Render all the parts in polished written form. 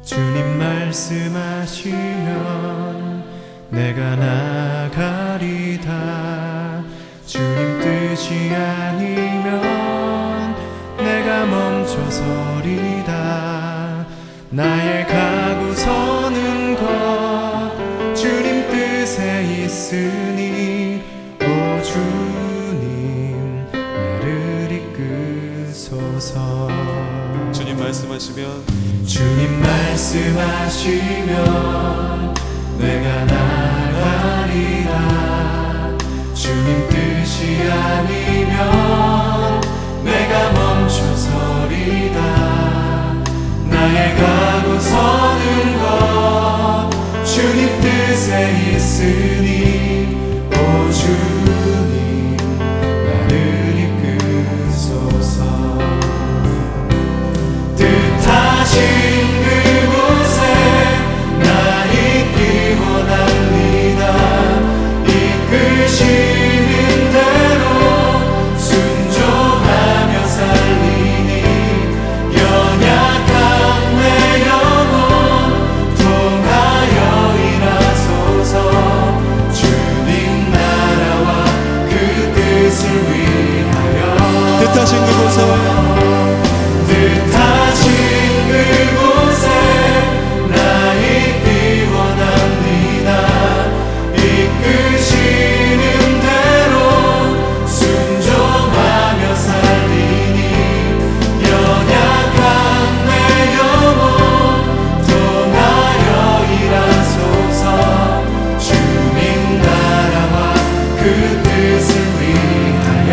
주님 말씀하시면 내가 나가리다. 주님 뜻이 아니면 내가 멈춰서리다. 나의 가고 서는 것 주님 뜻에 있으니 오 주님 나를 이끄소서. 주님 말씀하시면 내가 나가리라. 주님 뜻이 아니면 내가 멈춰서리다. 나의 가고 서는 것 주님 뜻에 있으니 오 주님 나를 이끄소서. 뜻하신 그곳에 나 있기 원합니다. 이끄시는 대로 순종하며 살리니 연약한 내 영혼 통하여 일하소서. 주님 나라와 그 뜻을 위하여 뜻하신 그곳에 나 있기 원합니다. 이끄시는 대로 순종하며 살리니 연약한 내 영혼 통하여 일하소서. 주님 나라와 그 뜻을 위하여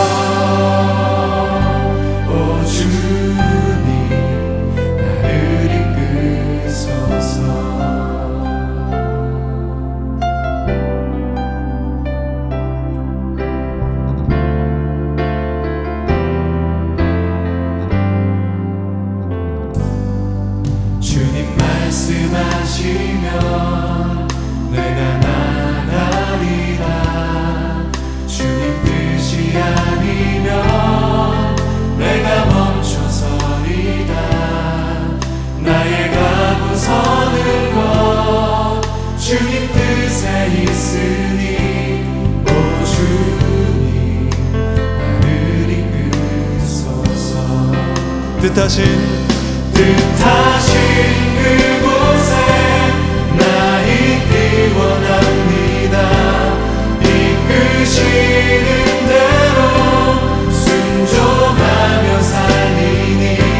오 주님 나를 이끄소서. 주님 말씀하시면 내가 나가리라. 주님 뜻이 아니면 내가 멈춰서리다. 나의 가고 서는 것 주님 뜻에 있으니 오 주님 나를 이끄소서. 뜻하신 그곳에 나 있기 원합니다. 이끄시는 대로 순종하며 살리니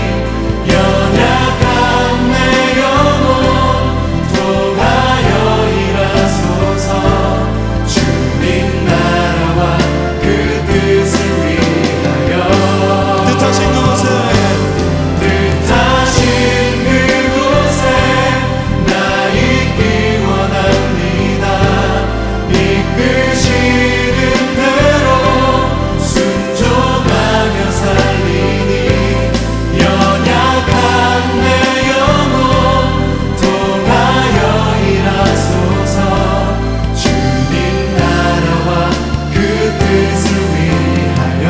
연약한 내 영혼 통하여 일하소서. 주님 나라와 그 뜻을 위하여 뜻하신 그곳에 나 있기 원합니다. 이끄시는 대로 순종하며 살리니 연약한 내 영혼 통하여 일하소서. 주님 나라와 그 뜻을 위하여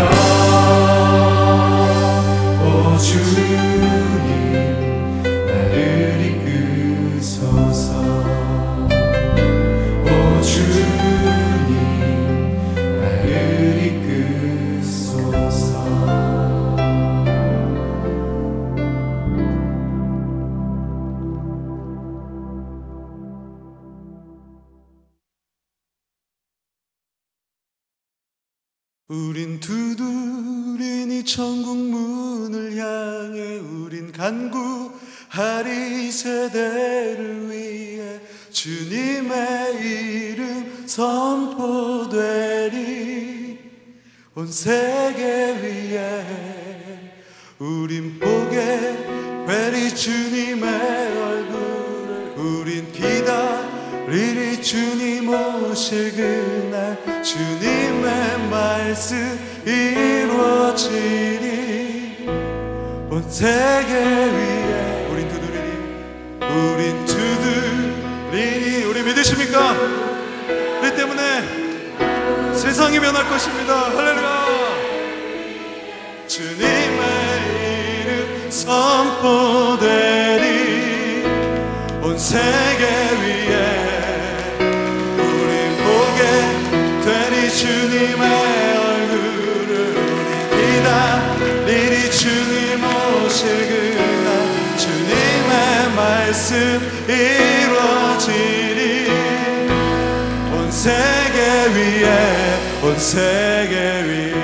오 주님 나를 이끄소서. 오 주님 나를 이끄소서. 우린 두드리니 천국 문을 향해 우린 간구하리 세대를 위해 주님의 이름 선포되리 온 세계 위에 우린 보게 되리 주님의 얼굴을 우린 기다리리 주님 오실 그날 주님의 말씀 이루어지리 온 세계 위에 우린 두드리니 우리 믿으십니까? 우리 때문에 세상이 변할 것입니다. 할렐루야. 주님의 이름 선포되리 세계 위에 우리 보게 되니 주님의 얼굴을 우리 기다리니 주님 오실 그날 주님의 말씀 이루어지니 온 세계 위에 온 세계 위에